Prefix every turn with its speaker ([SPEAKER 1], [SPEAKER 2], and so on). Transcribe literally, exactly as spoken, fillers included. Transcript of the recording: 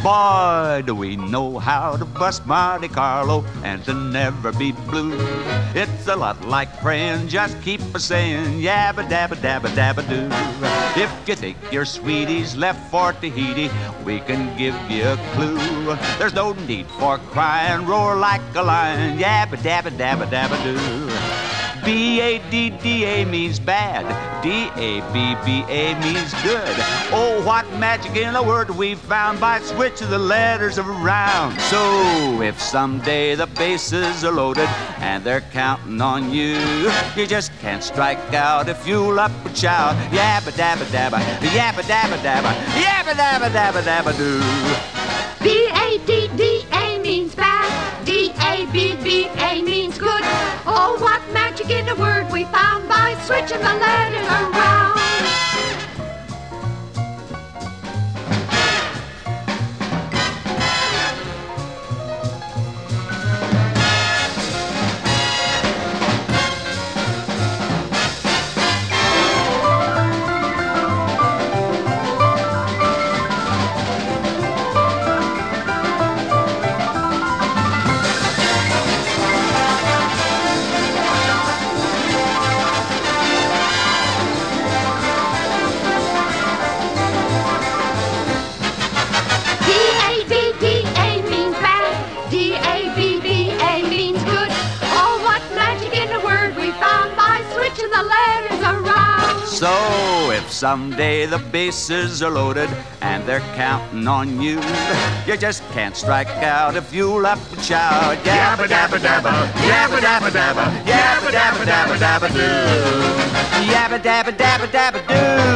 [SPEAKER 1] Boy, do we know how to bust Monte Carlo and to never be blue. It's a lot like praying, just keep a saying yabba dabba dabba dabba doo. If you think your sweetie's left for Tahiti, we can give you a clue. There's no need for crying, roar like a lion, yabba dabba dabba dabba doo. B A D D A means bad, D A B B A means good. Oh, what magic in a word we found by switching the letters around. So if someday the bases are loaded and they're counting on you, you just can't strike out if you'll up and shout yabba dabba dabba, yabba dabba dabba, yabba dabba dabba dabba doo.
[SPEAKER 2] B A D D A means bad, D A B B A means good. Oh, what magic in a word we found by switching the letters around.
[SPEAKER 1] So if someday the bases are loaded and they're counting on you, you just can't strike out if you'll up and shout yabba dabba dabba, yabba dabba dabba, yabba dabba dabba dabba doo, yabba dabba dabba dabba doo.